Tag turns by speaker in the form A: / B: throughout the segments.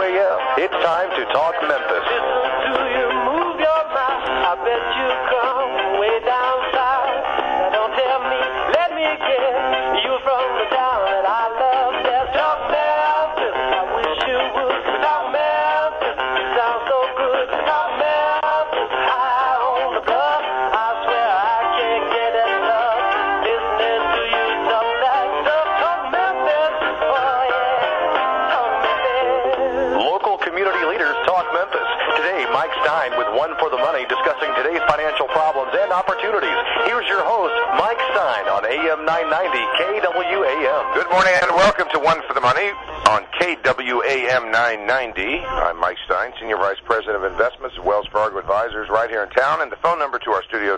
A: KWAM. It's time to talk Memphis.
B: Do you move your mouth? I bet you come way down south. Now don't tell me, let me guess, you from the town that I love. There's talk Memphis. I wish you would talk Memphis. You sound so good. Talk Memphis. High on the bluff. I swear I can't get enough. Listening to you talk that stuff. Talk Memphis. Oh yeah. Talk Memphis.
A: Local community leaders talk Memphis. Today, Mike Stein with One for the Money discussing today's financial problems and opportunities. Here's your host, Mike Stein on AM 990 KWAM.
C: Good morning and welcome to One for the Money on KWAM 990. I'm Mike Stein, Senior Vice President of Investments at Wells Fargo Advisors right here in town. And the phone number to our studio,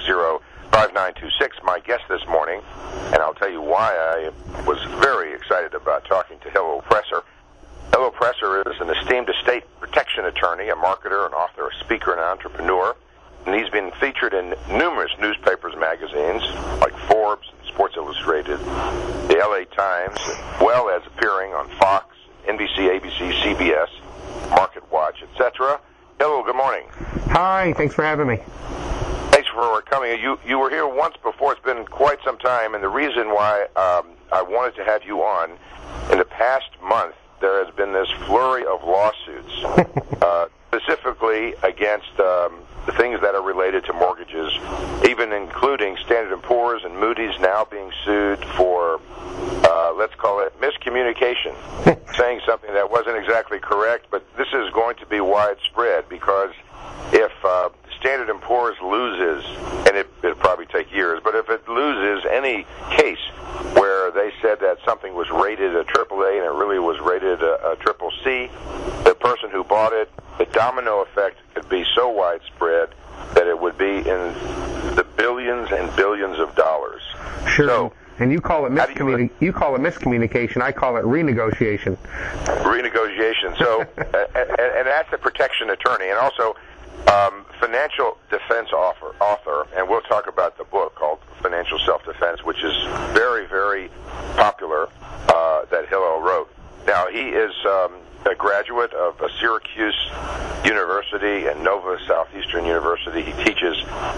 C: 260-5926. My guest this morning, and I'll tell you why I was very excited about talking to Hillel Presser. Hillel Presser is an esteemed estate protection attorney, a marketer, an author, a speaker, and an entrepreneur. And he's been featured in numerous newspapers and magazines like Forbes, Sports Illustrated, the LA Times, as well as appearing on Fox, NBC, ABC, CBS, Market Watch, etc. Hillel, good morning.
D: Hi, thanks for having me.
C: Thanks for coming. You were here once before. It's been quite some time, and the reason why I wanted to have you on, in the past month, there has been this flurry of lawsuits, specifically against the things that are related to mortgages, even including Standard & Poor's and Moody's now being sued for, let's call it miscommunication, saying something that wasn't exactly correct, but this is going to be widespread because if Standard & Poor's loses, and it'll probably take years, but if it loses any case where they said that something was rated a AAA and it really was rated a triple C, the person who bought it, the domino effect could be so widespread that it would be in the billions and billions of dollars.
D: Sure.
C: So,
D: and you call it miscommunication. I call it renegotiation.
C: Renegotiation. So, and that's a protection attorney, and also financial defense author, and we'll talk about the book called Financial Self-Defense, which is very, very popular, that Hillel wrote. Now, he is a graduate of Syracuse University and Nova Southeastern University. He teaches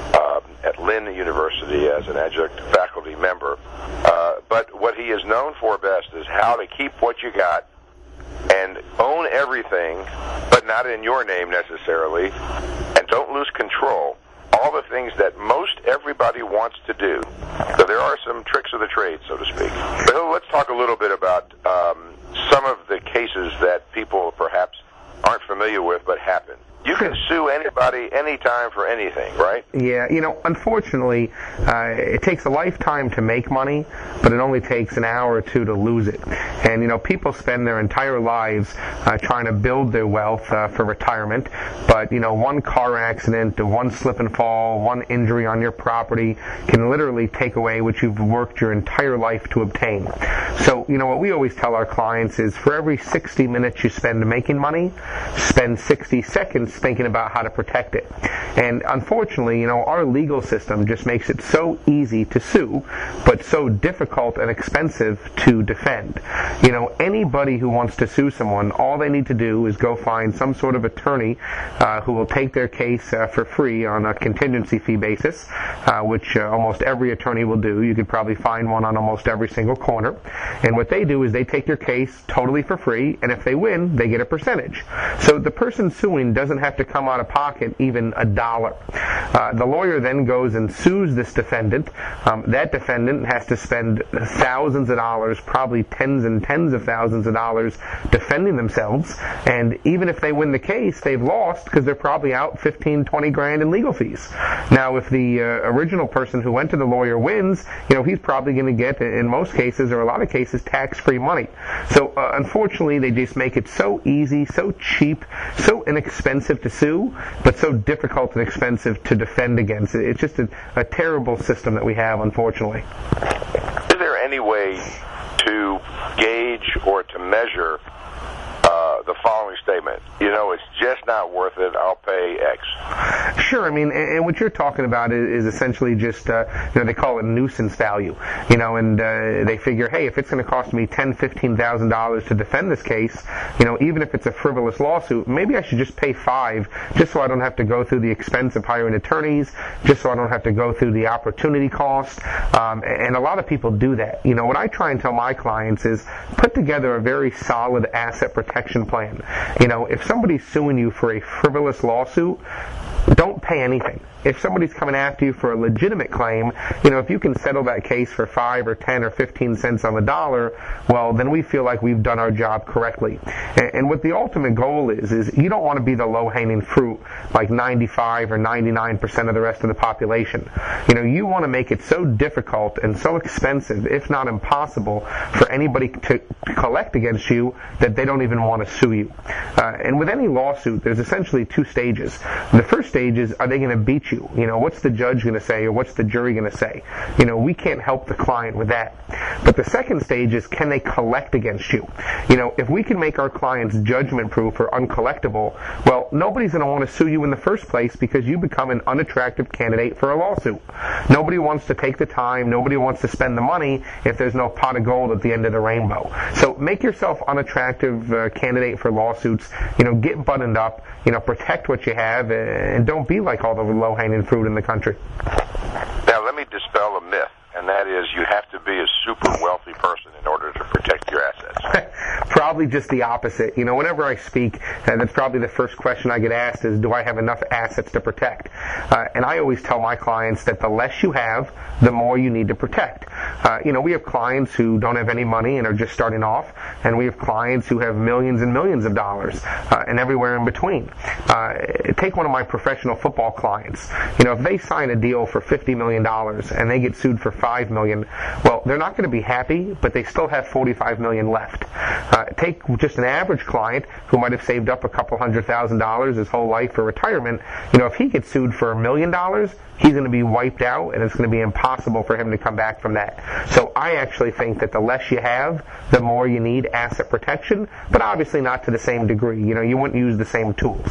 C: at Lynn University as an adjunct faculty member. But what he is known for best is how to keep what you got and own everything, but not in your name necessarily, and don't lose control. All the things that most everybody wants to do. So there are some tricks of the trade, so to speak. But let's talk a little bit about some of the cases that people perhaps aren't familiar with but happen. You can sue anybody, anytime, for anything, right?
D: Yeah, unfortunately, it takes a lifetime to make money, but it only takes an hour or two to lose it. And, people spend their entire lives trying to build their wealth for retirement, but, one car accident, one slip and fall, one injury on your property can literally take away what you've worked your entire life to obtain. So, what we always tell our clients is for every 60 minutes you spend making money, spend 60 seconds thinking about how to protect it. And unfortunately, our legal system just makes it so easy to sue, but so difficult and expensive to defend. Anybody who wants to sue someone, all they need to do is go find some sort of attorney who will take their case for free on a contingency fee basis, which almost every attorney will do. You could probably find one on almost every single corner. And what they do is they take your case totally for free, and if they win, they get a percentage. So the person suing doesn't have to come out of pocket even $1. The lawyer then goes and sues this defendant. That defendant has to spend thousands of dollars, probably tens and tens of thousands of dollars defending themselves, and even if they win the case, they've lost because they're probably out 15, 20 grand in legal fees. Now, if the original person who went to the lawyer wins, he's probably going to get, in most cases or a lot of cases, tax-free money. So unfortunately, they just make it so easy, so cheap, so inexpensive to sue, but so difficult and expensive to defend against. It's just a terrible system that we have, unfortunately.
C: Is there any way to gauge or to measure the following statement? payment. You know, it's just not worth it. I'll pay X.
D: Sure. I mean, and what you're talking about is essentially just, they call it nuisance value, and they figure, hey, if it's going to cost me $10,000, $15,000 to defend this case, even if it's a frivolous lawsuit, maybe I should just pay $5,000 just so I don't have to go through the expense of hiring attorneys, just so I don't have to go through the opportunity cost. And a lot of people do that. What I try and tell my clients is put together a very solid asset protection plan. If somebody's suing you for a frivolous lawsuit, don't pay anything. If somebody's coming after you for a legitimate claim, if you can settle that case for 5 or 10 or 15 cents on the dollar, well, then we feel like we've done our job correctly. And what the ultimate goal is you don't want to be the low-hanging fruit like 95 or 99% of the rest of the population. You want to make it so difficult and so expensive, if not impossible, for anybody to collect against you that they don't even want to sue you. And with any lawsuit, there's essentially 2 stages. The first stage is, are they going to beat you? What's the judge going to say, or what's the jury going to say? We can't help the client with that. But the second stage is, can they collect against you? If we can make our clients judgment-proof or uncollectible, well, nobody's going to want to sue you in the first place because you become an unattractive candidate for a lawsuit. Nobody wants to take the time, nobody wants to spend the money if there's no pot of gold at the end of the rainbow. So make yourself unattractive candidate for lawsuits, get buttoned up, protect what you have, and don't be like all the low-hanging fruit in the country.
C: Now, let me dispel a myth, and that is you have to be a super wealthy person in order to protect your assets.
D: Probably just the opposite. Whenever I speak, that's probably the first question I get asked is, do I have enough assets to protect? And I always tell my clients that the less you have, the more you need to protect. We have clients who don't have any money and are just starting off, and we have clients who have millions and millions of dollars, and everywhere in between. Take one of my professional football clients. If they sign a deal for $50 million and they get sued for $5 million, well, they're not going to be happy, but they still have $45 million left. Take just an average client who might have saved up a couple $100,000 his whole life for retirement. If he gets sued for $1 million, he's going to be wiped out, and it's going to be impossible for him to come back from that. So I actually think that the less you have, the more you need asset protection, but obviously not to the same degree. You wouldn't use the same tools.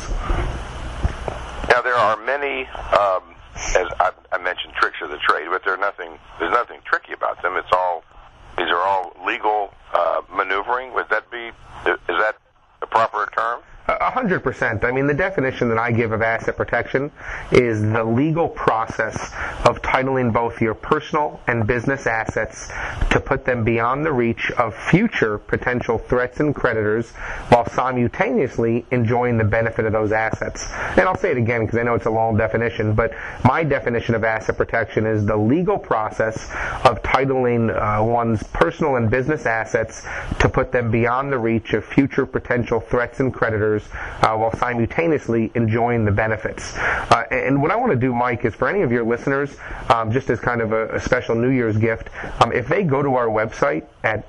C: Now, there are many, as I mentioned, tricks of the trade, but there's nothing tricky about them. These are all legal maneuvering. Is that the proper term?
D: 100%. I mean, the definition that I give of asset protection is the legal process of titling both your personal and business assets to put them beyond the reach of future potential threats and creditors while simultaneously enjoying the benefit of those assets. And I'll say it again because I know it's a long definition, but my definition of asset protection is the legal process of titling one's personal and business assets to put them beyond the reach of future potential threats and creditors while simultaneously enjoying the benefits. And what I want to do, Mike, is for any of your listeners, just as kind of a special New Year's gift, if they go to our website at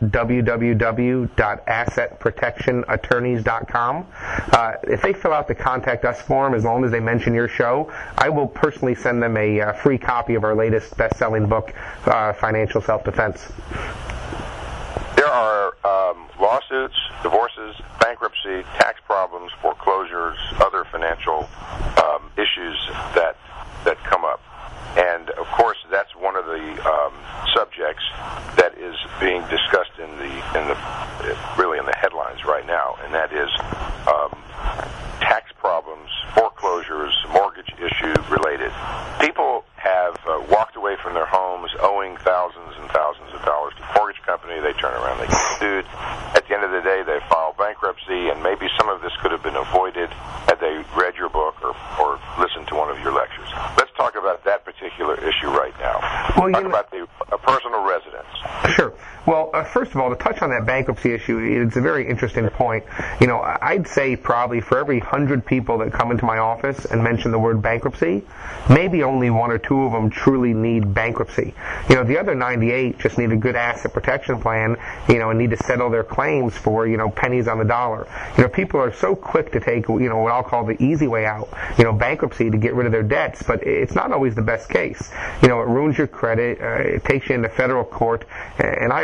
D: www.assetprotectionattorneys.com, if they fill out the Contact Us form, as long as they mention your show, I will personally send them a free copy of our latest best-selling book, Financial Self-Defense.
C: There are lawsuits, divorces, bankruptcy, tax problems, foreclosures, other financial issues that come up. And, of course, that's one of the subjects that is being discussed really in the headlines right now, and that is tax problems, foreclosures, mortgage issue related. People have walked away from their homes owing thousands and thousands of dollars to the mortgage company. They turn around, they get sued. At the end of the day, they file bankruptcy, and maybe some of this could have been avoided had they read your book or listened to one of your lectures. Let's talk about that particular issue right now.
D: Well,
C: talk about a personal residence.
D: Sure. Well, first of all, to touch on that bankruptcy issue, it's a very interesting point. I'd say probably for every 100 people that come into my office and mention the word bankruptcy, maybe only 1 or 2 of them truly need bankruptcy. The other 98 just need a good asset protection plan, and need to settle their claims for, pennies on the dollar. People are so quick to take, what I'll call the easy way out, bankruptcy to get rid of their debts, but it's not always the best case. It ruins your credit, it takes you into federal court, and I always tell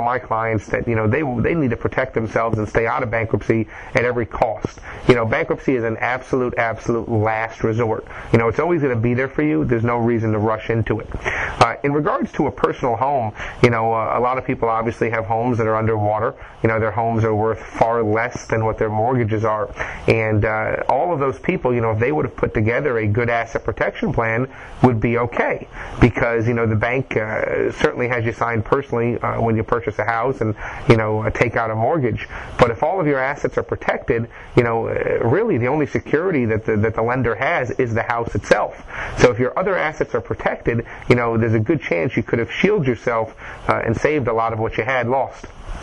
D: my clients that, they need to protect themselves and stay out of bankruptcy at every cost. Bankruptcy is an absolute last resort. It's always going to be there for you. There's no reason to rush into it. In regards to a personal home, a lot of people obviously have homes that are underwater. Their homes are worth far less than what their mortgages are. And all of those people, if they would have put together a good asset protection plan, would be okay. Because, the bank certainly has you signed personally when you purchase a house and, take out a mortgage. But if all of your assets are protected, really the only security that the lender has is the house itself. So if your other assets are protected, there's a good chance you could have shielded yourself and saved a lot of what you had lost.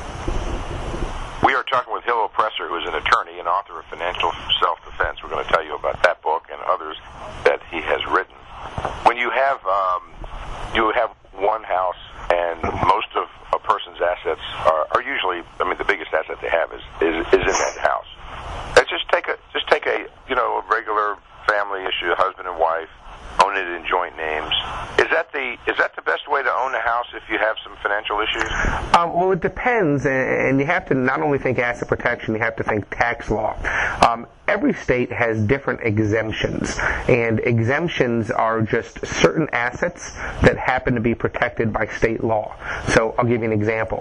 C: We are talking with Hillel Presser, who is an attorney and author of Financial Self-Defense. We're going to tell you about that book and others that he has written. When you have one house, and most of a person's assets are usually, the biggest asset they have is in that house. Just take a regular family issue, husband and wife, own it in joint names. Is that the best way to own a house if you have some financial issues?
D: Well, it depends, and you have to not only think asset protection, you have to think tax law. Every state has different exemptions, and exemptions are just certain assets that happen to be protected by state law. So I'll give you an example.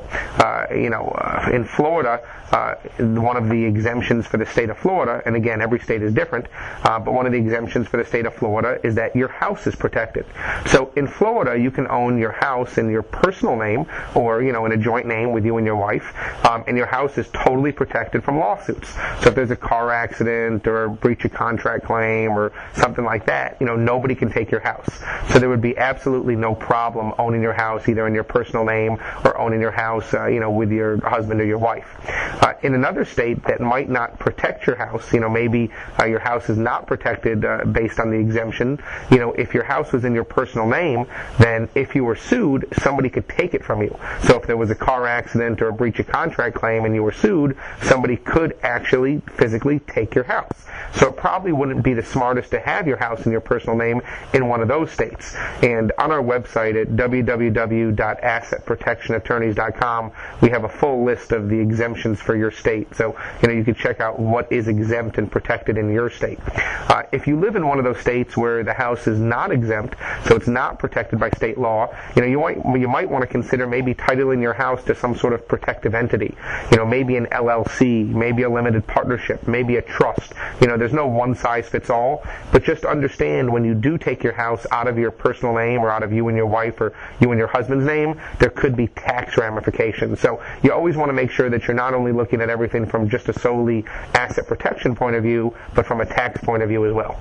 D: In Florida, one of the exemptions for the state of Florida, and again, every state is different, but one of the exemptions for the state of Florida is that your house is protected. So in Florida, you can own your house in your personal name or, in a joint name with you and your wife, and your house is totally protected from lawsuits. So if there's a car accident or a breach of contract claim or something like that, nobody can take your house. So there would be absolutely no problem owning your house either in your personal name or owning your house, with your husband or your wife. In another state that might not protect your house, maybe your house is not protected based on the exemption. If your house was in your personal name, then if you were sued, somebody could take it from you. So if there was a car accident or a breach of contract claim and you were sued, somebody could actually physically take your house. So it probably wouldn't be the smartest to have your house in your personal name in one of those states. And on our website at www.assetprotectionattorneys.com, we have a full list of the exemptions for your state. So, you can check out what is exempt and protected in your state. If you live in one of those states where the house is not exempt, so it's not protected by state law, you might want to consider maybe titling your house to some sort of protective entity. Maybe an LLC, maybe a limited partnership, maybe a trust. There's no one size fits all, but just understand when you do take your house out of your personal name or out of you and your wife or you and your husband's name, there could be tax ramifications. So you always want to make sure that you're not only looking at everything from just a solely asset protection point of view, but from a tax point of view as well.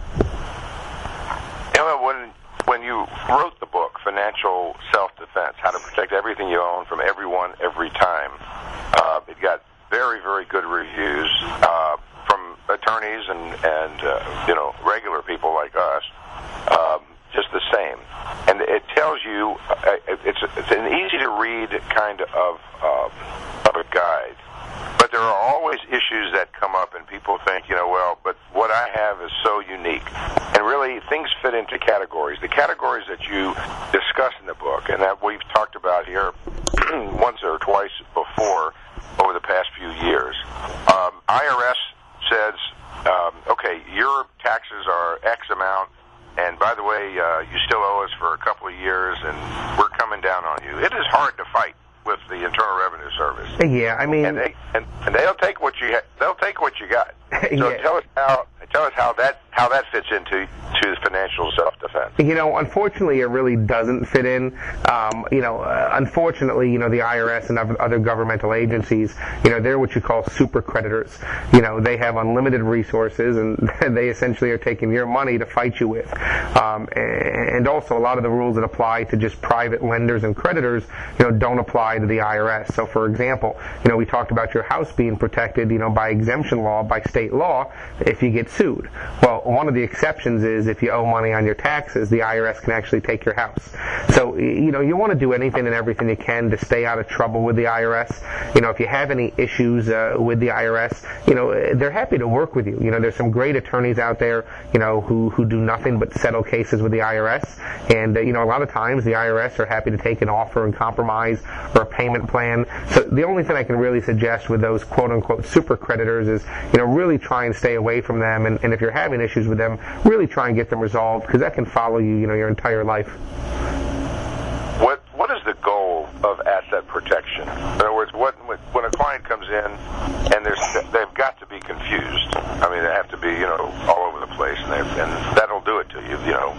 C: When you wrote the book, Financial Self-Defense, How to Protect Everything You Own from Everyone Every Time, it got very, very good reviews from attorneys and regular people like us, just the same. And it tells you, it's an easy-to-read kind of a guide. But there are always issues that come up, and people think, but what I have is so unique. And really, things fit into categories. The categories that you discuss in the book, and that we've talked about here once or twice before over the past few years. IRS says, okay, your taxes are X amount, and by the way, you still owe us for a couple of years, and we're coming down on you. It is hard to fight with the Internal Revenue Service.
D: Yeah,
C: and they'll take what you got. So
D: yeah.
C: tell us how that fits into financial self-defense.
D: Unfortunately, it really doesn't fit in. Unfortunately, the IRS and other governmental agencies, they're what you call super creditors. They have unlimited resources, and they essentially are taking your money to fight you with. And also, a lot of the rules that apply to just private lenders and creditors, don't apply to the IRS. So, for example, we talked about your house being protected, by exemption law, by state law, if you get sued. Well, one of the exceptions is if you owe money on your tax taxes, the IRS can actually take your house. So, you want to do anything and everything you can to stay out of trouble with the IRS. If you have any issues with the IRS, they're happy to work with you. There's some great attorneys out there, who do nothing but settle cases with the IRS. And, a lot of times the IRS are happy to take an offer and compromise or a payment plan. So the only thing I can really suggest with those quote-unquote super creditors is, really try and stay away from them. And if you're having issues with them, really try and get them resolved, because that can follow you, your entire life.
C: What is the goal of asset protection? In other words, when a client comes in and they've got to be confused. I mean, they have to be, all over the place, and that'll do it to you,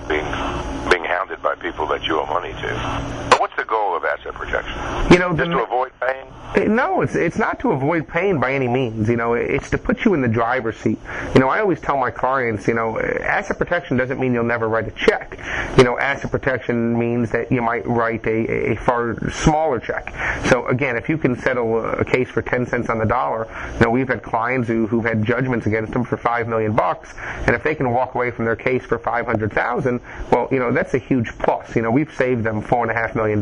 C: being hounded by people that you owe money to. But what's the goal of asset protection? Just to avoid pain?
D: No, it's not to avoid pain by any means. It's to put you in the driver's seat. I always tell my clients, asset protection doesn't mean you'll never write a check. Asset protection means that you might write a far smaller check. So again, if you can settle a case for 10 cents on the dollar, we've had clients who've had judgments against them for $5 million, and if they can walk away from their case for $500,000, well, that's a huge plus. We've saved them $4.5 million.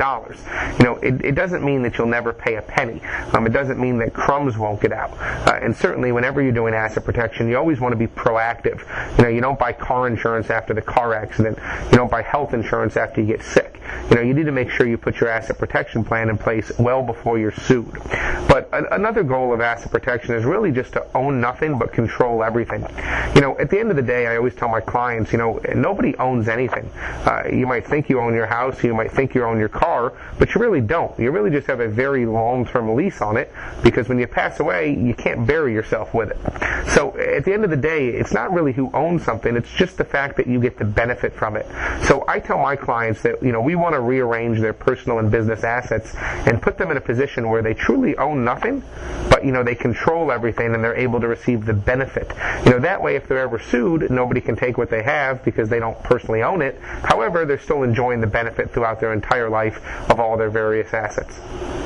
D: It doesn't mean that you'll never pay a penny. It doesn't mean that crumbs won't get out. And certainly whenever you're doing asset protection, you always want to be proactive. You don't buy car insurance after the car accident. You don't buy health insurance after you get sick. You need to make sure you put your asset protection plan in place well before you're sued. But another goal of asset protection is really just to own nothing but control everything. At the end of the day, I always tell my clients, nobody owns anything. You might think you own your house, you might think you own your car, but you really don't. You really just have a very long-term lease on it, because when you pass away, you can't bury yourself with it. So at the end of the day, it's not really who owns something, it's just the fact that you get to benefit from it. So I tell my clients that, we want to rearrange their personal and business assets and put them in a position where they truly own nothing, but, they control everything and they're able to receive the benefit. That way, if they're ever sued, nobody can take what they have because they don't personally own it. However, they're still enjoying the benefit throughout their entire life of all their various assets.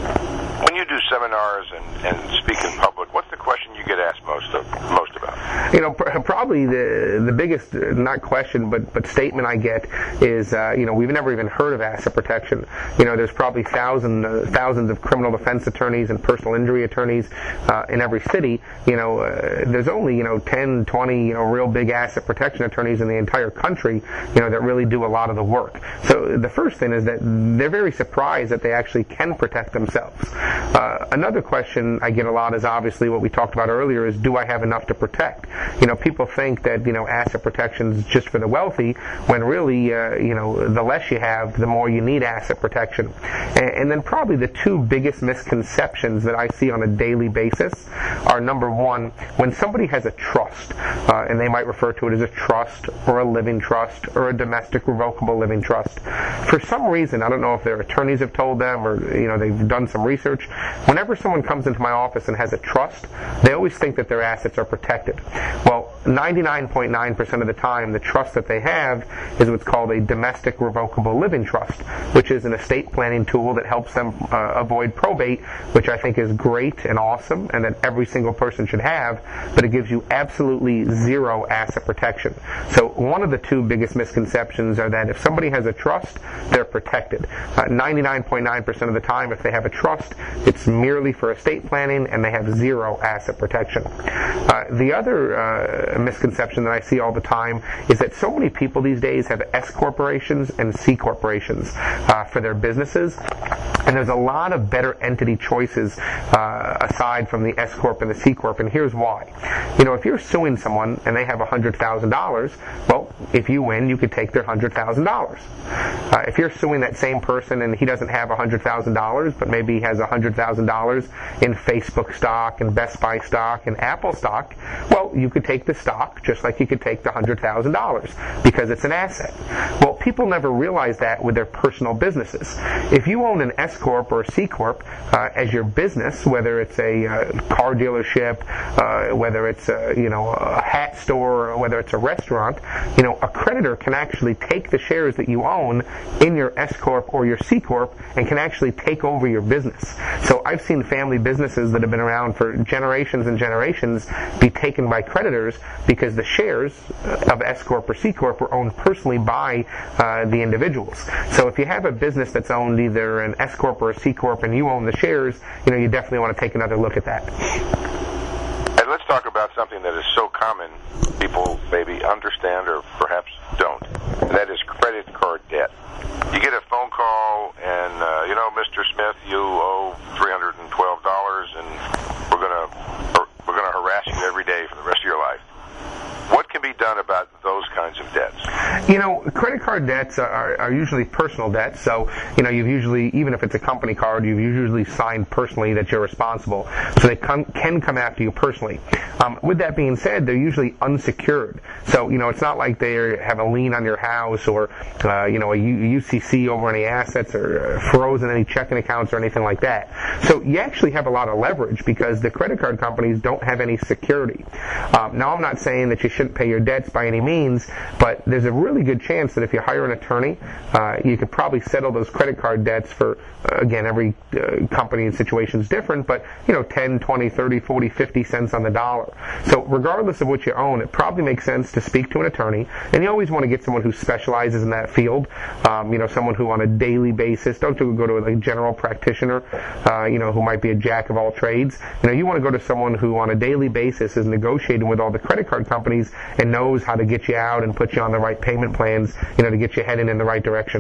C: When you do seminars and speak in public, what's the question you get asked most about?
D: Probably the biggest, not question, but statement I get is, we've never even heard of asset protection. There's probably thousands of criminal defense attorneys and personal injury attorneys in every city. There's only, 10, 20, real big asset protection attorneys in the entire country, that really do a lot of the work. So the first thing is that they're very surprised that they actually can protect themselves. Another question I get a lot is obviously what we talked about earlier is, do I have enough to protect? People think that, asset protection is just for the wealthy, when really, the less you have, the more you need asset protection. And then probably the two biggest misconceptions that I see on a daily basis are, number one, when somebody has a trust, and they might refer to it as a trust or a living trust or a domestic revocable living trust. For some reason, I don't know if their attorneys have told them or, they've done some research, whenever someone comes into my office and has a trust, they always think that their assets are protected. Well, 99.9% of the time, the trust that they have is what's called a domestic revocable living trust, which is an estate planning tool that helps them avoid probate, which I think is great and awesome and that every single person should have, but it gives you absolutely zero asset protection. So one of the two biggest misconceptions are that if somebody has a trust, they're protected. 99.9% of the time, if they have a trust, it's merely for estate planning and they have zero asset protection. The other misconception that I see all the time is that so many people these days have S corporations and C corporations for their businesses, and there's a lot of better entity choices aside from the S corp and the C corp, and here's why. If you're suing someone and they have $100,000, well, if you win, you could take their $100,000. If you're suing that same person and he doesn't have $100,000, but maybe he has $100,000 in Facebook stock and Best Buy stock and Apple stock, well, you could take the stock just like you could take the $100,000 because it's an asset. Well, people never realize that with their personal businesses. If you own an S corp or a C corp as your business, whether it's a car dealership, whether it's a hat store, or whether it's a restaurant, a creditor can actually take the shares that you own in your S corp or your C corp and can actually take over your business. So I've seen family businesses that have been around for generations and generations be taken by creditors because the shares of S Corp or C Corp were owned personally by the individuals. So if you have a business that's owned either an S Corp or a C Corp and you own the shares, you definitely want to take another look at that.
C: And let's talk about something that is so common, people maybe understand or perhaps don't, and that is credit card debt. You get a phone call and, Mr. Smith, you owe $312 and we're going to harass you every day for the rest of your life. What can be done about those kinds of debts?
D: Credit card debts are usually personal debts. So, you've usually, even if it's a company card, you've usually signed personally that you're responsible. So they can come after you personally. With that being said, they're usually unsecured. So, it's not like they have a lien on your house or, a UCC over any assets or frozen any checking accounts or anything like that. So you actually have a lot of leverage because the credit card companies don't have any security. Now, I'm not saying that you shouldn't pay your debts by any means, but there's a really good chance that if you hire an attorney, you could probably settle those credit card debts for, again, every company and situation is different, but 10, 20, 30, 40, 50 cents on the dollar. So regardless of what you own, it probably makes sense to speak to an attorney, and you always want to get someone who specializes in that field, someone who on a daily basis, don't go to a general practitioner, who might be a jack of all trades. You want to go to someone who on a daily basis is negotiating with all the credit card companies and knows how to get you out and put you on the right payment plans, to get you heading in the right direction.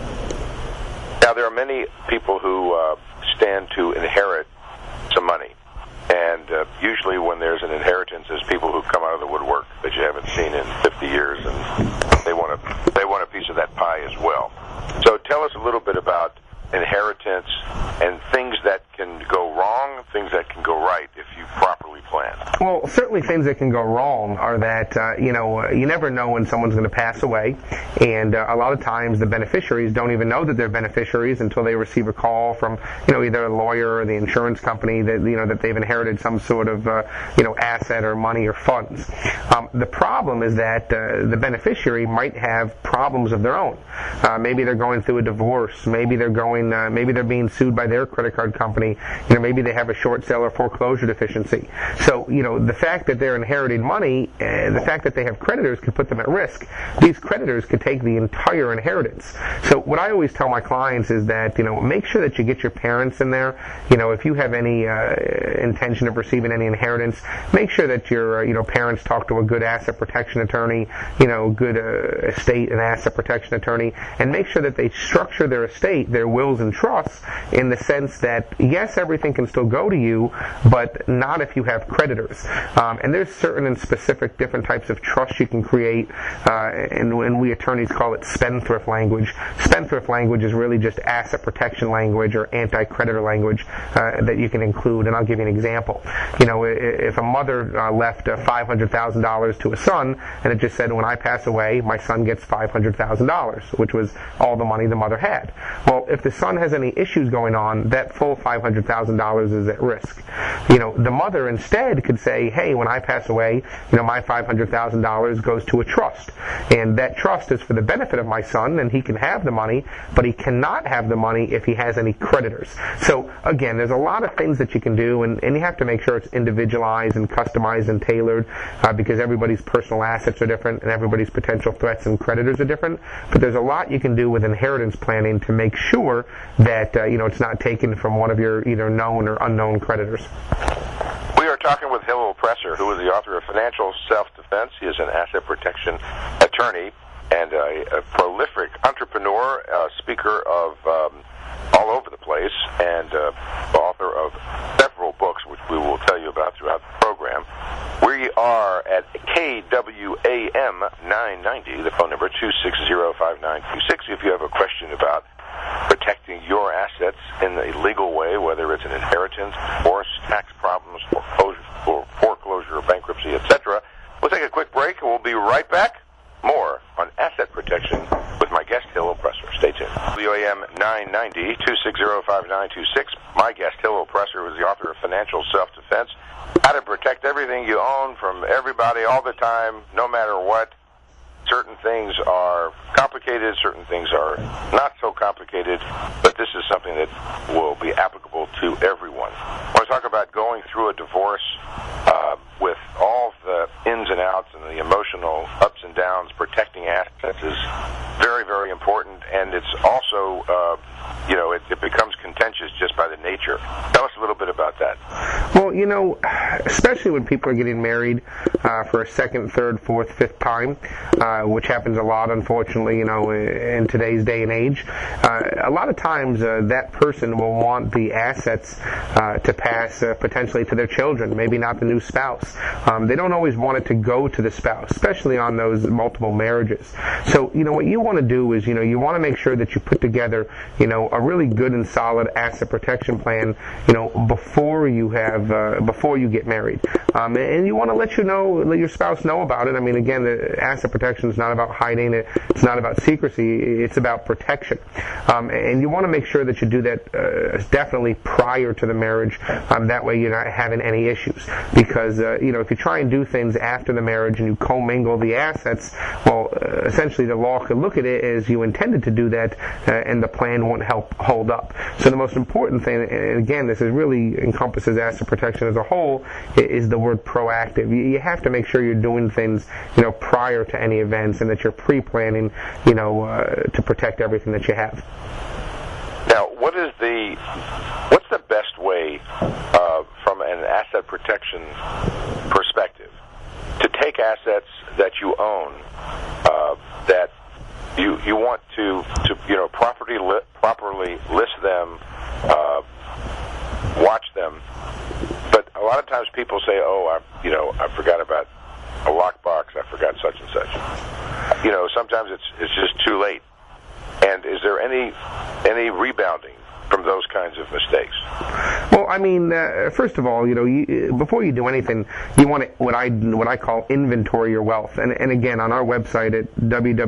C: Now, there are many people who stand to inherit some money, and usually when there's an inheritance, there's people who come out of the woodwork that you haven't seen in 50 years, and they want a piece of that pie as well. So tell us a little bit about inheritance and things that can go wrong, things that can go right if you properly plan.
D: Well, certainly things that can go wrong are that, you never know when someone's going to pass away, and a lot of times the beneficiaries don't even know that they're beneficiaries until they receive a call from, either a lawyer or the insurance company that, that they've inherited some sort of, asset or money or funds. The problem is that the beneficiary might have problems of their own. Maybe they're going through a divorce, maybe they're being sued by their credit card company, maybe they have a short sale or foreclosure deficiency. So, the fact that they're inheriting money, the fact that they have creditors could put them at risk. These creditors could take the entire inheritance. So what I always tell my clients is that, make sure that you get your parents in there. If you have any intention of receiving any inheritance, make sure that your parents talk to a good asset protection attorney, good estate and asset protection attorney, and make sure that they structure their estate, their wills and trusts, in the sense that, yes, everything can still go to you, but not if you have creditors. And there's certain and specific different types of trusts you can create, and we attorneys call it spendthrift language. Spendthrift language is really just asset protection language or anti-creditor language that you can include, and I'll give you an example. If a mother left $500,000 to a son, and it just said, when I pass away, my son gets $500,000, which was all the money the mother had. Well, if the son has any issues going on, that full $500,000 is at risk. The mother instead could say, hey, when I pass away, my $500,000 goes to a trust, and that trust is for the benefit of my son, and he can have the money, but he cannot have the money if he has any creditors. So again, there's a lot of things that you can do, and you have to make sure it's individualized and customized and tailored, because everybody's personal assets are different and everybody's potential threats and creditors are different. But there's a lot you can do with inheritance planning to make sure that it's not taken from one of your either known or unknown creditors.
C: We are talking with Hillel Presser, who is the author of Financial Self-Defense. He is an asset protection attorney and a prolific entrepreneur, speaker of all over the place, and author of several books, which we will tell you about throughout the program. We are at KWAM 990, the phone number 260-5926. If you have a question about protecting your assets in a legal way, whether it's an inheritance, divorce, tax problems, foreclosure or bankruptcy, etc. We'll take a quick break, and we'll be right back. More on asset protection with my guest, Hillel Presser. Stay tuned. WAM 990, 260-5926. My guest, Hillel Presser, is the author of Financial Self-Defense, How to Protect Everything You Own from Everybody All the Time, no matter what. Certain things are complicated, certain things are not so complicated, but this is something that will be applicable to everyone. I want to talk about going through a divorce with all the ins and outs and the emotional ups and downs, protecting assets is very, very important, and it's also, it becomes contentious just by the nature. Tell us a little bit about that.
D: Well, especially when people are getting married for a second, third, fourth, fifth time, which happens a lot, unfortunately, in today's day and age. A lot of times that person will want the assets to pass potentially to their children, maybe not the new spouse. They don't always want it to go to the spouse, especially on those multiple marriages. So, what you want to do is, you want to make sure that you put together, a really good and solid asset protection plan, before you get married. And you want to let your spouse know about it. I mean, again, the asset protection is not about hiding it. It's not about secrecy. It's about protection. And you want to make sure that you do that definitely prior to the marriage. That way you're not having any issues. Because, if you try and do things after the marriage and you commingle the assets, well, essentially the law could look at it as you intended to do that, and the plan won't help hold up. So the most important thing, and again, this is really encompasses asset protection as a whole, is the word proactive. You have to make sure you're doing things, prior to any events, and that you're pre-planning, to protect everything that you have.
C: Now, what's the best way, from an asset protection perspective, to take assets that you own, that you want to properly list them, watch them, but a lot of times people say, I forgot about a lockbox, I forgot such and such. Sometimes it's just too late. And is there any rebounding from those kinds of mistakes?
D: Well, I mean, first of all, before you do anything, you want to what I call inventory your wealth. And again, on our website at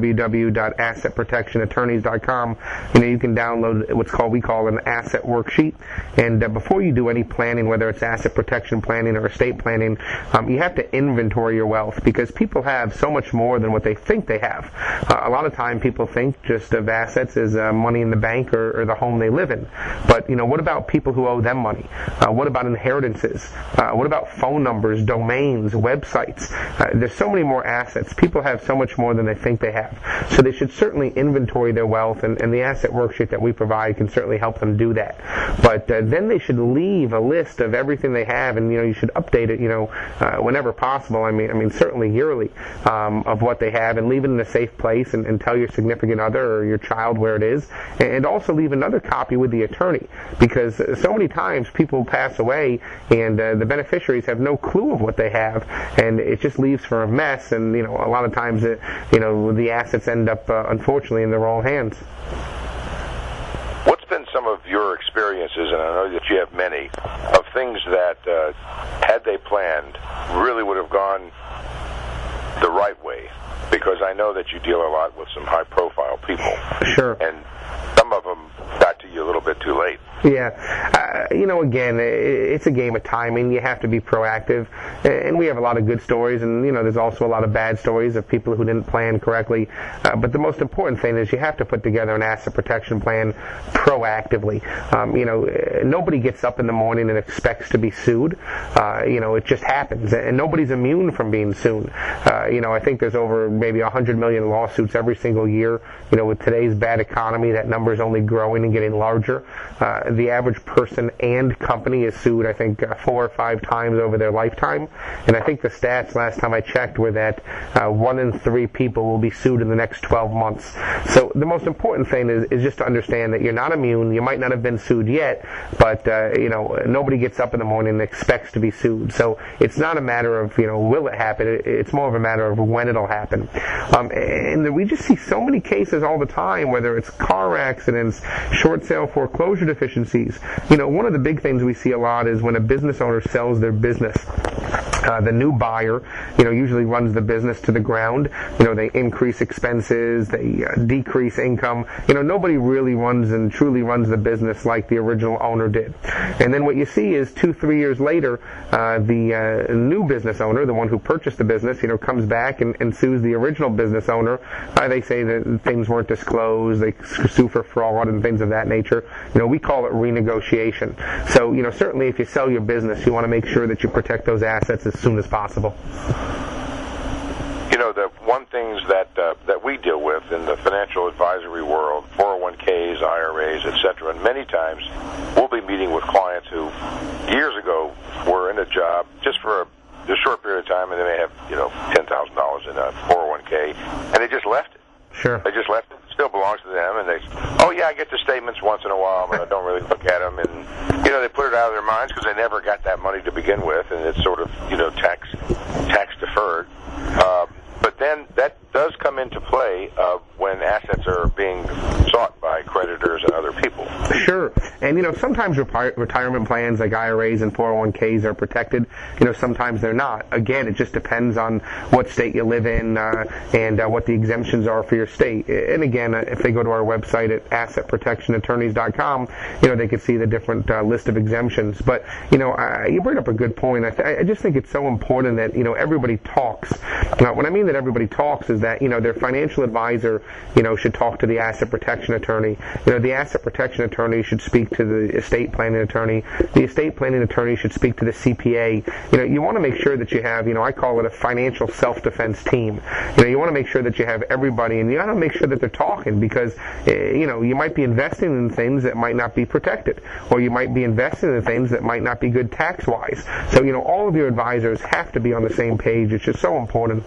D: www.assetprotectionattorneys.com, you can download we call an asset worksheet. And before you do any planning, whether it's asset protection planning or estate planning, you have to inventory your wealth, because people have so much more than what they think they have. A lot of time, people think just of assets as money in the bank or the home they live in. But, what about people who owe them money? What about inheritances? What about phone numbers, domains, websites? There's so many more assets. People have so much more than they think they have. So they should certainly inventory their wealth, and the asset worksheet that we provide can certainly help them do that. But then they should leave a list of everything they have, and, you should update it, whenever possible. I mean, certainly yearly, of what they have, and leave it in a safe place, and tell your significant other or your child where it is, and also leave another copy with the attorney, because so many times people pass away and the beneficiaries have no clue of what they have, and it just leaves for a mess, and a lot of times the assets end up unfortunately in the wrong hands.
C: What's been some of your experiences, and I know that you have many, of things that had they planned really would have gone the right way? Because I know that you deal a lot with some high-profile people.
D: Sure.
C: And some of them got to you a little bit too late.
D: Yeah. Again, it's a game of timing. You have to be proactive. And we have a lot of good stories, and, there's also a lot of bad stories of people who didn't plan correctly. But the most important thing is you have to put together an asset protection plan proactively. Nobody gets up in the morning and expects to be sued. It just happens. And nobody's immune from being sued. I think there's over maybe 100 million lawsuits every single year. With today's bad economy, that number is only growing and getting larger. The average person and company is sued, I think, 4 or 5 times over their lifetime. And I think the stats last time I checked were that 1 in 3 people will be sued in the next 12 months. So the most important thing is just to understand that you're not immune. You might not have been sued yet, but nobody gets up in the morning and expects to be sued. So it's not a matter of will it happen. It's more of a matter of when it'll happen. And we just see so many cases all the time, whether it's car accidents, short sale foreclosure deficiencies. One of the big things we see a lot is when a business owner sells their business. The new buyer, usually runs the business to the ground. They increase expenses, they decrease income. Nobody really truly runs the business like the original owner did. And then what you see is 2-3 years later, the new business owner, the one who purchased the business, comes back and sues the original business owner. They say that things weren't disclosed. They sue for fraud and things of that nature. We call it renegotiation. So, certainly if you sell your business, you want to make sure that you protect those assets as soon as possible.
C: You know, the one things that we deal with in the financial advisory world, 401ks, IRAs, etc., and many times we'll be meeting with clients who years ago were in a job just for a short period of time, and they may have, $10,000 in a 401k, and they just left it.
D: Sure.
C: They just left it. It still belongs to them, and I get the statements once in a while, but I don't really look at them, and, they put it out of their minds because they never got that money to begin with, and it's sort of, tax deferred. But then that does come into play when assets are being sought by creditors and other people.
D: Sure. And, sometimes retirement plans like IRAs and 401ks are protected. Sometimes they're not. Again, it just depends on what state you live in and what the exemptions are for your state. And again, if they go to our website at assetprotectionattorneys.com, they can see the different list of exemptions. But, you bring up a good point. I just think it's so important that, everybody talks. What I mean that everybody talks is that, their financial advisor, should talk to the asset protection attorney. The asset protection attorney should speak to the estate planning attorney. The estate planning attorney should speak to the CPA. You want to make sure that you have, I call it a financial self-defense team. You want to make sure that you have everybody, and you got to make sure that they're talking because, you might be investing in things that might not be protected, or you might be investing in things that might not be good tax-wise. So, all of your advisors have to be on the same page. It's just so important.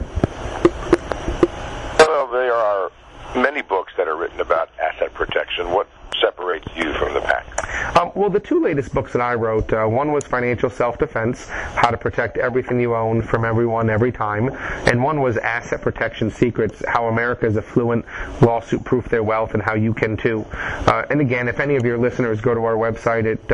C: Well, there are many books that are written about asset protection. What separates you from the pack?
D: Well, the two latest books that I wrote, one was Financial Self-Defense, How to Protect Everything You Own from Everyone Every Time, and one was Asset Protection Secrets, How America's Affluent Lawsuit-Proof Their Wealth and How You Can Too. And again, if any of your listeners go to our website at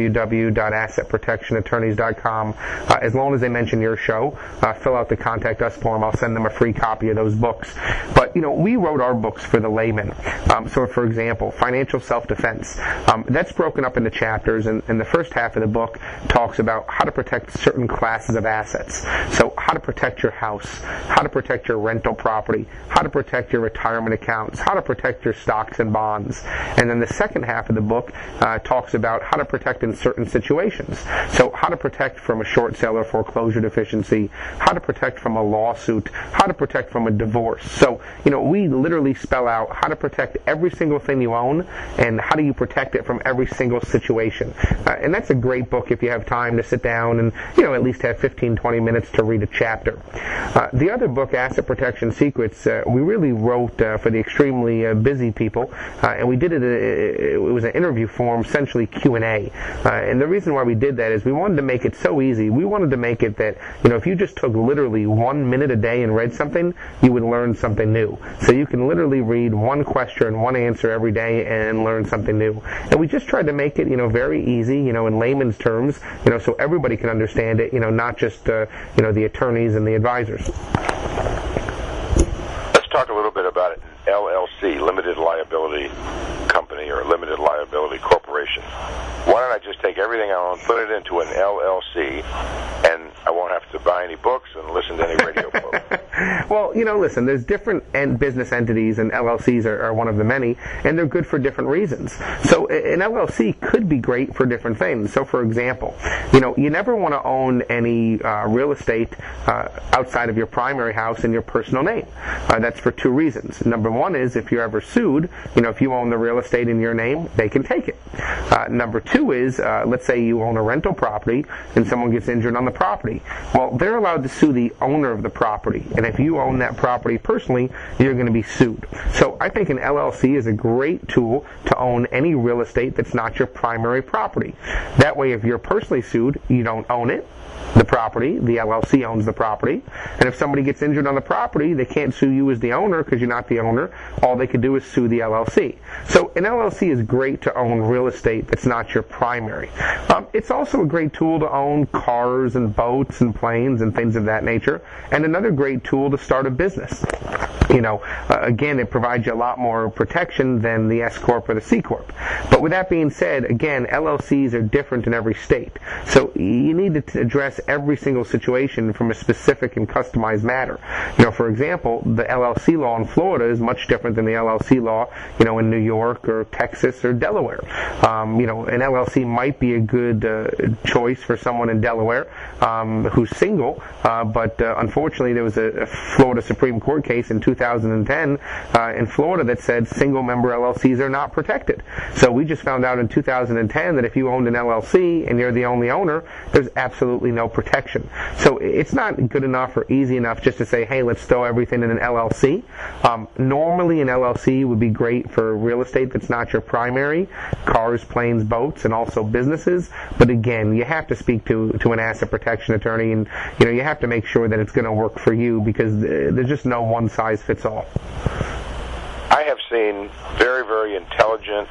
D: www.assetprotectionattorneys.com, as long as they mention your show, fill out the Contact Us form, I'll send them a free copy of those books. But, we wrote our books for the layman. So, for example, Financial Self-Defense, that's broken up into chapters, and the first half of the book talks about how to protect certain classes of assets. So how to protect your house, how to protect your rental property, how to protect your retirement accounts, how to protect your stocks and bonds. And then the second half of the book talks about how to protect in certain situations. So how to protect from a short sale or foreclosure deficiency, how to protect from a lawsuit, how to protect from a divorce. So, we literally spell out how to protect every single thing you own and how do you protect it from every single situation. And that's a great book if you have time to sit down and, at least have 15-20 minutes to read a chapter. The other book, Asset Protection Secrets, we really wrote for the extremely busy people, and we did it was an interview form, essentially Q&A. And the reason why we did that is we wanted to make it so easy. We wanted to make it that, if you just took literally 1 minute a day and read something, you would learn something new. So you can literally read one question, one answer every day and learn something new. And we just tried to make it, very easy, in layman's terms, so everybody can understand it, not just, the attorneys and the advisors.
C: Let's talk a little bit about it. LLC, Limited Liability Company or Limited Liability Corporation. Why don't I just take everything I own, put it into an LLC, and I won't have to buy any books and listen to any radio programs?
D: Well, listen, there's different business entities, and LLCs are one of the many, and they're good for different reasons. So an LLC could be great for different things. So, for example, you never want to own any real estate outside of your primary house in your personal name. That's for two reasons. Number one is if you're ever sued, if you own the real estate in your name, they can take it. Number two is, let's say you own a rental property and someone gets injured on the property. Well, they're allowed to sue the owner of the property. And if you own that property personally, you're going to be sued. So I think an LLC is a great tool to own any real estate that's not your primary property. That way, if you're personally sued, you don't own it. The property, the LLC owns the property, and if somebody gets injured on the property, they can't sue you as the owner because you're not the owner. All they could do is sue the LLC. So an LLC is great to own real estate that's not your primary. It's also a great tool to own cars and boats and planes and things of that nature, and another great tool to start a business. Again, it provides you a lot more protection than the S Corp or the C Corp. But with that being said, again, LLCs are different in every state. So you need to address every single situation from a specific and customized matter. For example, the LLC law in Florida is much different than the LLC law, in New York or Texas or Delaware. An LLC might be a good choice for someone in Delaware who's single, but unfortunately there was a Florida Supreme Court case in 2010 in Florida that said single-member LLCs are not protected. So we just found out in 2010 that if you owned an LLC and you're the only owner, there's absolutely no protection. So it's not good enough or easy enough just to say, hey, let's throw everything in an LLC. Normally an LLC would be great for real estate that's not your primary, cars, planes, boats, and also businesses. But again, you have to speak to an asset protection attorney, and you have to make sure that it's going to work for you, because there's just no one size fits all.
C: I have seen very, very intelligent,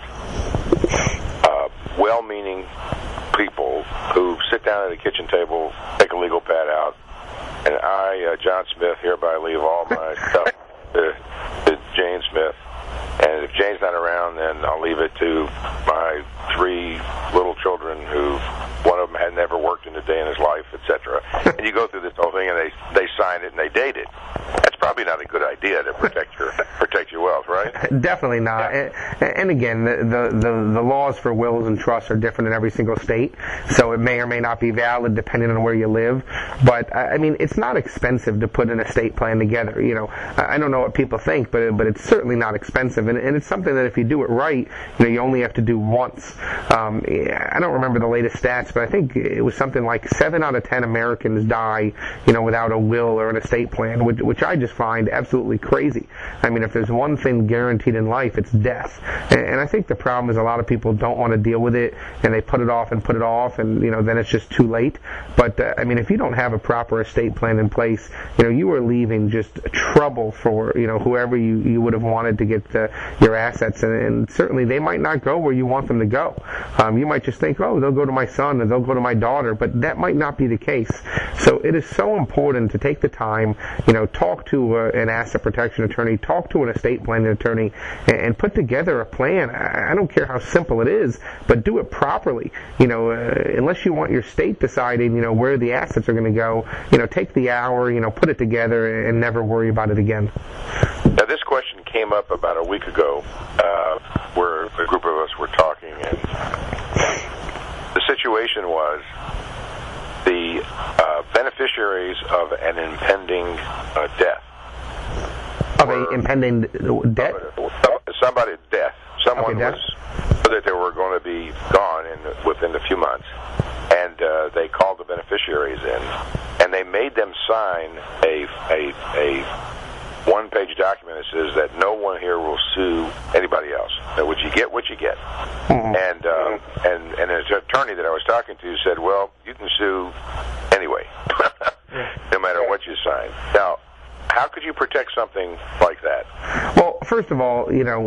C: well-meaning people who sit down at a kitchen table, take a legal pad out, and I, John Smith, hereby leave all my stuff to Jane Smith. And if Jane's not around, then I'll leave it to my 3 little children who one of them had never worked in a day in his life, etc. And you go through this whole thing, and they sign it and they date it. That's probably not a good idea to protect your wealth, right?
D: Definitely not. Yeah. And again, the laws for wills and trusts are different in every single state, so it may or may not be valid depending on where you live. But I mean, it's not expensive to put an estate plan together. I don't know what people think, but it's certainly not expensive, and it's something that if you do it right, you only have to do once. I don't remember the latest stats, but I think it was something like 7 out of 10 Americans die, without a will or an estate plan, which I just find absolutely crazy. I mean, if there's one thing guaranteed in life, it's death. And I think the problem is a lot of people don't want to deal with it, and they put it off, and then it's just too late. But I mean, if you don't have a proper estate plan in place, you are leaving just trouble for whoever you would have wanted to get your assets, and certainly they might not go where you want them to go. You might just think, oh, they'll go to my son or they'll go to my daughter, but that might not be the case. So it is so important to take the time, talk to an asset protection attorney, talk to an estate planning attorney, and put together a plan. I don't care how simple it is, but do it properly. Unless you want your state deciding, where the assets are going to go, take the hour, put it together, and never worry about it again.
C: Now, this question came up about a week ago, where a group of us were talking, and the situation was the beneficiaries of an impending death.
D: Of an impending death?
C: Somebody's death. Someone
D: death.
C: was that they were going to be gone within a few months, and they called the beneficiaries in, and they made them sign a one-page document that says that no one here will sue anybody else. Now, what you get, what you get. Mm-hmm. And an attorney that I was talking to said, well, you can sue anyway, no matter what you sign. Now, how could you protect something like that?
D: Well, first of all,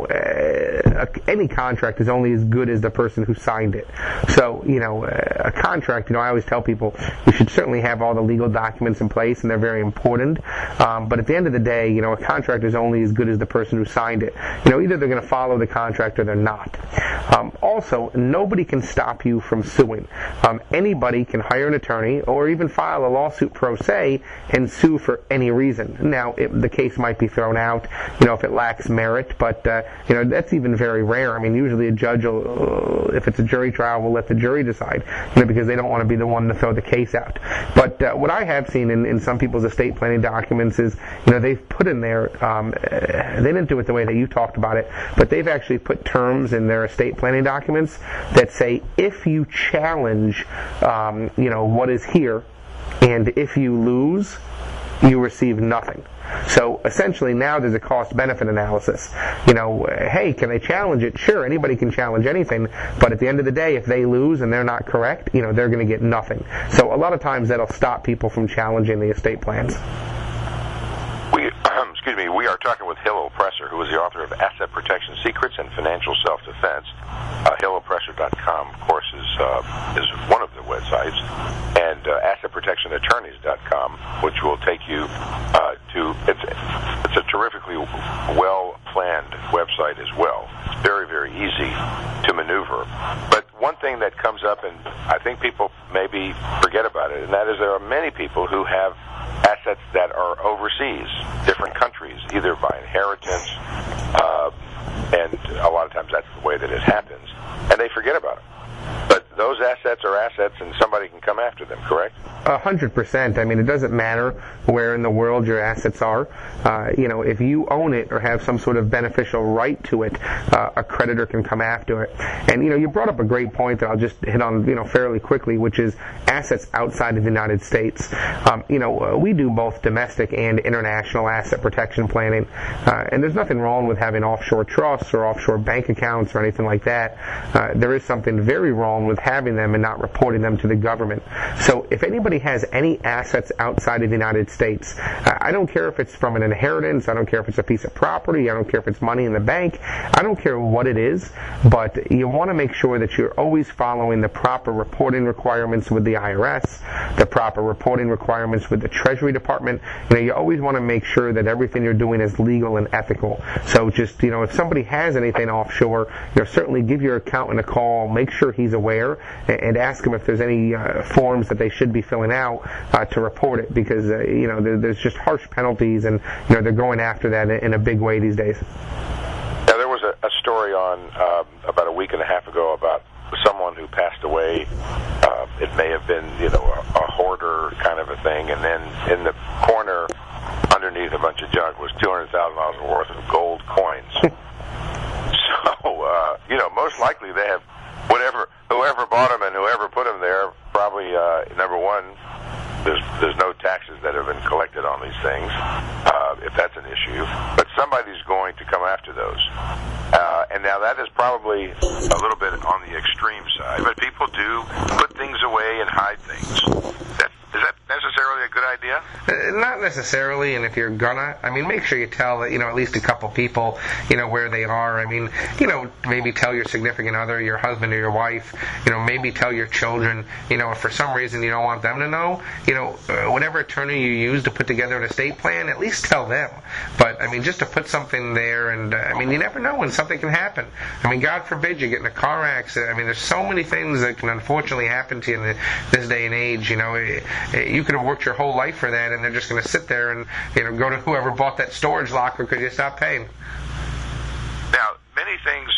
D: any contract is only as good as the person who signed it. So, a contract, I always tell people you should certainly have all the legal documents in place, and they're very important. But at the end of the day, a contract is only as good as the person who signed it. Either they're going to follow the contract or they're not. Also, nobody can stop you from suing. Anybody can hire an attorney or even file a lawsuit pro se and sue for any reason. Now, the case might be thrown out, if it lacks merit, but, that's even very rare. I mean, usually a judge will, if it's a jury trial, will let the jury decide, because they don't want to be the one to throw the case out. But what I have seen in some people's estate planning documents is, they've put in there, they didn't do it the way that you talked about it, but they've actually put terms in their estate planning documents that say, if you challenge, what is here, and if you lose, you receive nothing. So essentially now there's a cost-benefit analysis. Hey, can they challenge it? Sure, anybody can challenge anything, but at the end of the day, if they lose and they're not correct, they're going to get nothing. So a lot of times that'll stop people from challenging the estate plans.
C: We are talking with Hill Oppressor, who is the author of Asset Protection Secrets and Financial Self-Defense. HillOppressor.com, of course, is one of the websites, and AssetProtectionAttorneys.com, which will take you to it's a terrifically well-planned website as well. It's very, very easy to maneuver. But one thing that comes up, and I think people maybe forget about it, and that is there are many people who have assets that are overseas, different countries, either by inheritance, and a lot of times that's the way that it happens, and they forget about it. But those assets are assets, and somebody can come after them, correct?
D: 100%. I mean, it doesn't matter where in the world your assets are. If you own it or have some sort of beneficial right to it, a creditor can come after it. And, you brought up a great point that I'll just hit on, fairly quickly, which is assets outside of the United States. We do both domestic and international asset protection planning. And there's nothing wrong with having offshore trusts or offshore bank accounts or anything like that. There is something very wrong with having them and not reporting them to the government. So if anybody has any assets outside of the United States, I don't care if it's from an inheritance, I don't care if it's a piece of property, I don't care if it's money in the bank, I don't care what it is, but you want to make sure that you're always following the proper reporting requirements with the IRS, the proper reporting requirements with the Treasury Department. You always want to make sure that everything you're doing is legal and ethical. So just, if somebody has anything offshore, certainly give your accountant a call, make sure he's aware, and ask him if there's any forms that they should be filling out to report it, because there's just harsh penalties, and they're going after that in a big way these days.
C: Now, there was a story on about a week and a half ago about someone who passed away. It may have been a hoarder kind of a thing, and then in the corner underneath a bunch of junk was $200,000 worth of gold coins. So most likely they have whoever bought them and whoever put them there, probably, number one, there's no taxes that have been collected on these things, if that's an issue. But somebody's going to come after those. And now that is probably a little bit on the extreme side. But people do put things away and hide things. Is that necessarily a good idea?
D: Not necessarily, and if you're gonna, make sure you tell, at least a couple people, where they are. Maybe tell your significant other, your husband or your wife, maybe tell your children, if for some reason you don't want them to know, whatever attorney you use to put together an estate plan, at least tell them. But, just to put something there, and, you never know when something can happen. God forbid you get in a car accident. There's so many things that can unfortunately happen to you in this day and age, You could have worked your whole life for that, and they're just going to sit there and go to whoever bought that storage locker because you stopped paying.
C: Now, many things,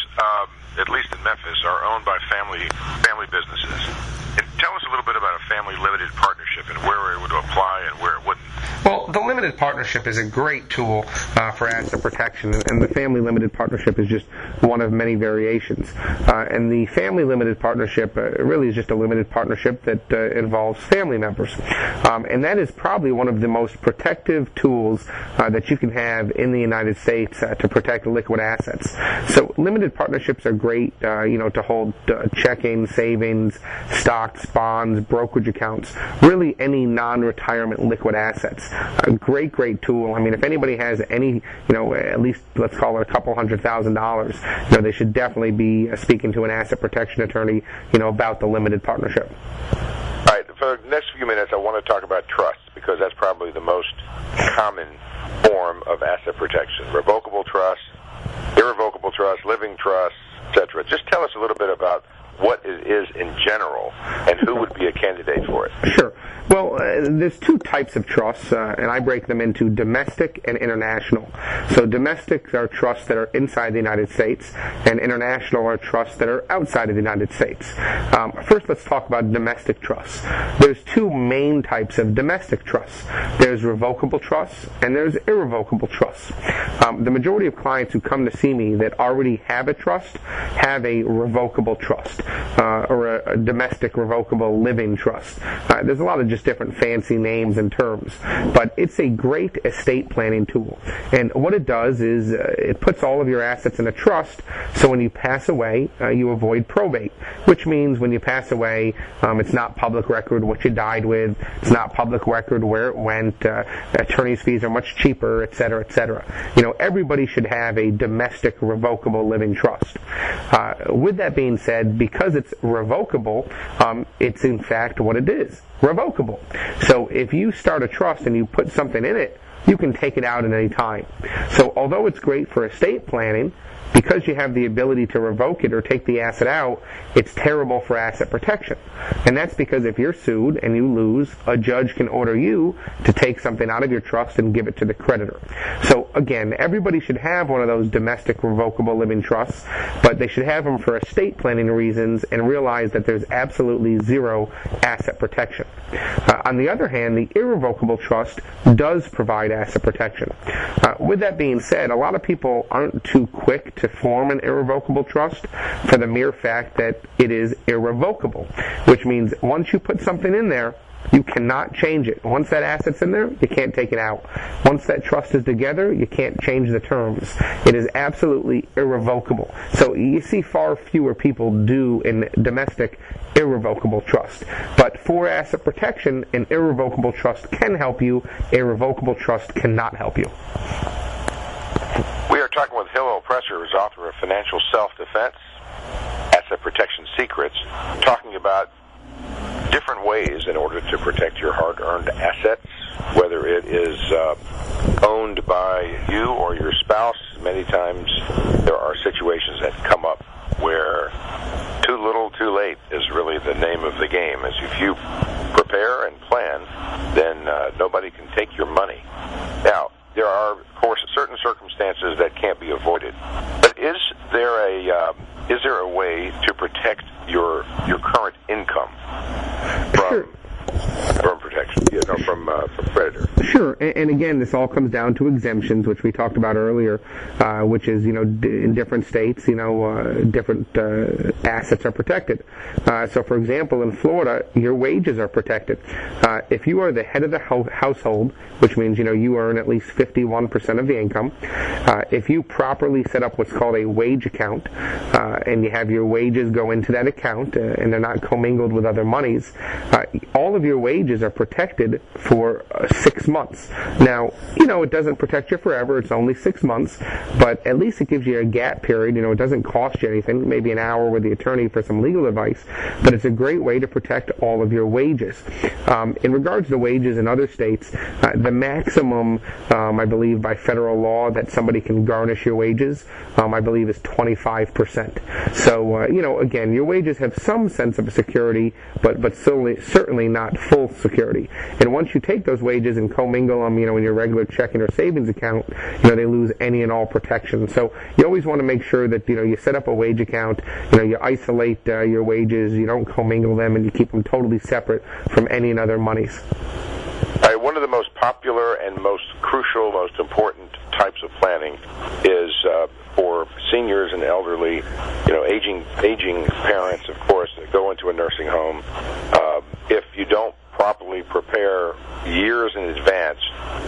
C: at least in Memphis, are owned by family businesses. And tell us a little bit about a family limited partnership and where it would apply and where it wouldn't.
D: Well, the limited partnership is a great tool for asset protection, and the family limited partnership is just one of many variations. And the family limited partnership really is just a limited partnership that involves family members. And that is probably one of the most protective tools that you can have in the United States to protect liquid assets. So limited partnerships are great, to hold checking, savings, stocks, bonds, brokerage accounts, really any non-retirement liquid assets. A great tool. If anybody has any, at least let's call it a couple $100,000, they should definitely be speaking to an asset protection attorney, about the limited partnership.
C: All right, for the next few minutes, I want to talk about trusts, because that's probably the most common form of asset protection. Revocable trust, irrevocable trust, living trust, etc. Just tell us a little bit about what it is in general and who would be a candidate for it.
D: Sure. Well, there's two types of trusts, and I break them into domestic and international. So domestic are trusts that are inside the United States, and international are trusts that are outside of the United States. First, let's talk about domestic trusts. There's two main types of domestic trusts. There's revocable trusts, and there's irrevocable trusts. The majority of clients who come to see me that already have a trust have a revocable trust, or a domestic revocable living trust. There's a lot of just different fancy names and terms, but it's a great estate planning tool. And what it does is it puts all of your assets in a trust, so when you pass away, you avoid probate, which means when you pass away, it's not public record what you died with, it's not public record where it went, attorney's fees are much cheaper, etc., etc. Everybody should have a domestic revocable living trust. With that being said, because it's revocable, it's in fact what it is, revocable. So if you start a trust and you put something in it, you can take it out at any time. So although it's great for estate planning, because you have the ability to revoke it or take the asset out, it's terrible for asset protection. And that's because if you're sued and you lose, a judge can order you to take something out of your trust and give it to the creditor. So again, everybody should have one of those domestic revocable living trusts, but they should have them for estate planning reasons and realize that there's absolutely zero asset protection. On the other hand, the irrevocable trust does provide asset protection. With that being said, a lot of people aren't too quick to form an irrevocable trust for the mere fact that it is irrevocable, which means once you put something in there, you cannot change it. Once that asset's in there, you can't take it out. Once that trust is together, you can't change the terms. It is absolutely irrevocable. So you see far fewer people do in domestic irrevocable trust. But for asset protection, an irrevocable trust can help you. A revocable trust cannot help you.
C: We are talking with Hillel Presser, who's author of Financial Self-Defense, Asset Protection Secrets, talking about different ways in order to protect your hard-earned assets, whether it is owned by you or your spouse. Many times there are situations that come up where too little, too late is really the name of the game. As if you prepare and plan, then nobody can take your money. Now, there are, of course, certain circumstances that can't be avoided. But is there a way to protect your current income from protection, from predators?
D: Sure, and again, this all comes down to exemptions, which we talked about earlier, which is, in different states, different assets are protected. So, for example, in Florida, your wages are protected. If you are the head of the household, which means, you earn at least 51% of the income, if you properly set up what's called a wage account, and you have your wages go into that account, and they're not commingled with other monies, all of your wages are protected for 6 months. Now, it doesn't protect you forever. It's only 6 months, but at least it gives you a gap period. It doesn't cost you anything, maybe an hour with the attorney for some legal advice, but it's a great way to protect all of your wages. In regards to wages in other states, the maximum, I believe, by federal law that somebody can garnish your wages, I believe, is 25%. So, again, your wages have some sense of security, but certainly not full security. And once you take those wages and commingle them, in your regular checking or savings account, they lose any and all protection. So you always want to make sure that, you set up a wage account, you isolate your wages, you don't commingle them, and you keep them totally separate from any and other monies.
C: One of the most popular and most crucial, most important types of planning is for seniors and elderly, aging parents, of course, that go into a nursing home. If you don't properly prepare years in advance,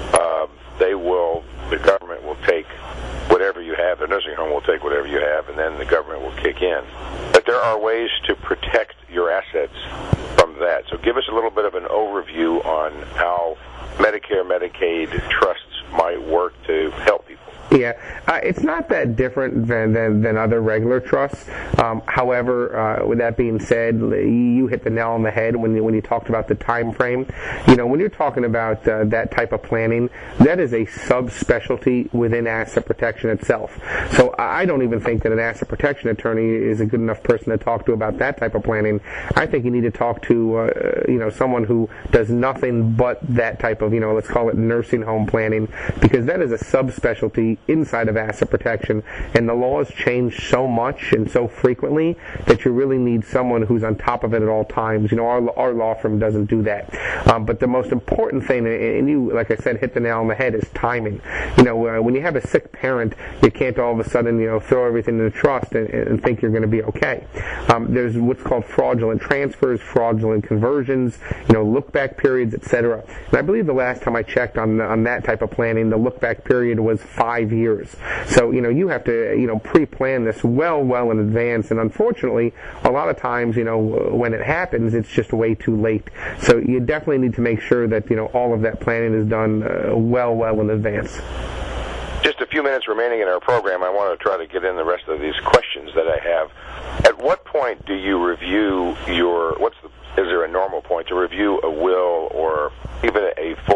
C: the government will take whatever you have. The nursing home will take whatever you have, and then the government will kick in. But there are ways to protect your assets from that. So give us a little bit of an overview on how Medicare, Medicaid trusts might work to help people.
D: Yeah, it's not that different than other regular trusts. However, with that being said, you hit the nail on the head when you talked about the time frame. When you're talking about that type of planning, that is a subspecialty within asset protection itself. So I don't even think that an asset protection attorney is a good enough person to talk to about that type of planning. I think you need to talk to someone who does nothing but that type of let's call it nursing home planning, because that is a subspecialty inside of asset protection, and the laws change so much and so frequently that you really need someone who's on top of it at all times. Our law firm doesn't do that. But the most important thing, and you, like I said, hit the nail on the head, is timing. When you have a sick parent, you can't all of a sudden, throw everything in the trust and think you're going to be okay. There's what's called fraudulent transfers, fraudulent conversions, look-back periods, etc. And I believe the last time I checked on that type of planning, the look-back period was 5 years. So, you have to, pre-plan this well in advance. And unfortunately, a lot of times, when it happens, it's just way too late. So you definitely need to make sure that, all of that planning is done well in advance.
C: Just a few minutes remaining in our program. I want to try to get in the rest of these questions that I have. At what point do you review is there a normal point to review a will or even a full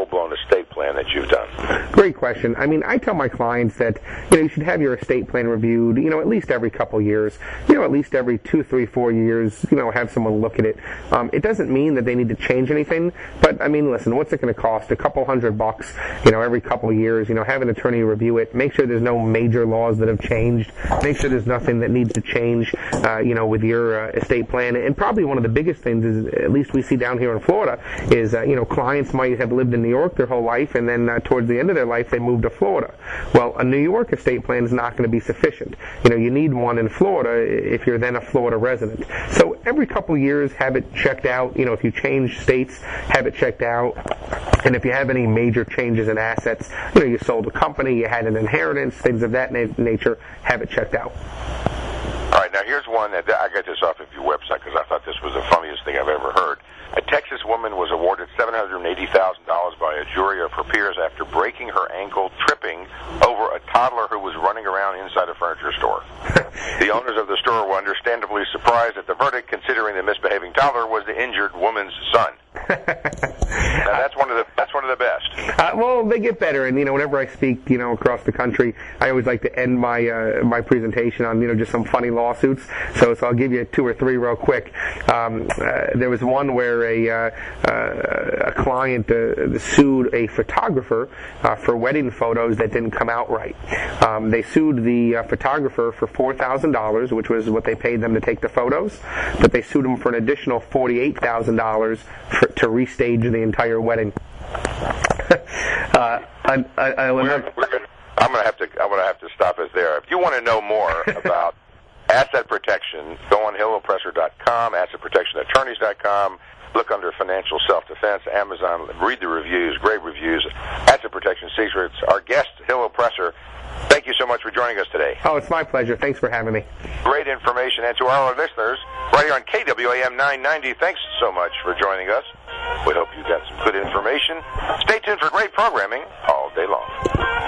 C: full-blown estate plan that you've done?
D: Great question. I mean, I tell my clients that, you should have your estate plan reviewed, at least every couple years, at least every 2, 3, 4 years, have someone look at it. It doesn't mean that they need to change anything, but, I mean, listen, what's it going to cost? A couple $100, every couple of years, have an attorney review it, make sure there's no major laws that have changed, make sure there's nothing that needs to change, with your estate plan. And probably one of the biggest things is, at least we see down here in Florida, is, clients might have lived in New York their whole life, and then towards the end of their life, they moved to Florida. Well, a New York estate plan is not going to be sufficient. You need one in Florida if you're then a Florida resident. So every couple of years, have it checked out. If you change states, have it checked out. And if you have any major changes in assets, you sold a company, you had an inheritance, things of that nature, have it checked out.
C: All right, now here's one that I got this off of your website because I thought this was the funniest thing I've ever heard. A Texas woman was awarded $780,000 by a jury of her peers after breaking her ankle tripping over a toddler who was running around inside a furniture store. The owners of the store were understandably surprised at the verdict, considering the misbehaving toddler was the injured woman's son. Now, that's one of the best.
D: Well, they get better, and whenever I speak, across the country, I always like to end my my presentation on just some funny lawsuits. So I'll give you 2 or 3 real quick. There was one where a client sued a photographer for wedding photos that didn't come out right. They sued the photographer for $4,000, which was what they paid them to take the photos, but they sued him for an additional $48,000 to restage the entire wedding.
C: I'm gonna have to stop us there. If you want to know more about asset protection, go on HillOpressor.com, AssetProtectionAttorneys.com. Look under Financial Self-Defense, Amazon. Read the reviews, great reviews. Asset Protection Secrets. Our guest, Hill Oppressor. Thank you so much for joining us today.
D: Oh, it's my pleasure. Thanks for having me.
C: Great information. And to our listeners, right here on KWAM 990, thanks so much for joining us. We hope you got some good information. Stay tuned for great programming all day long.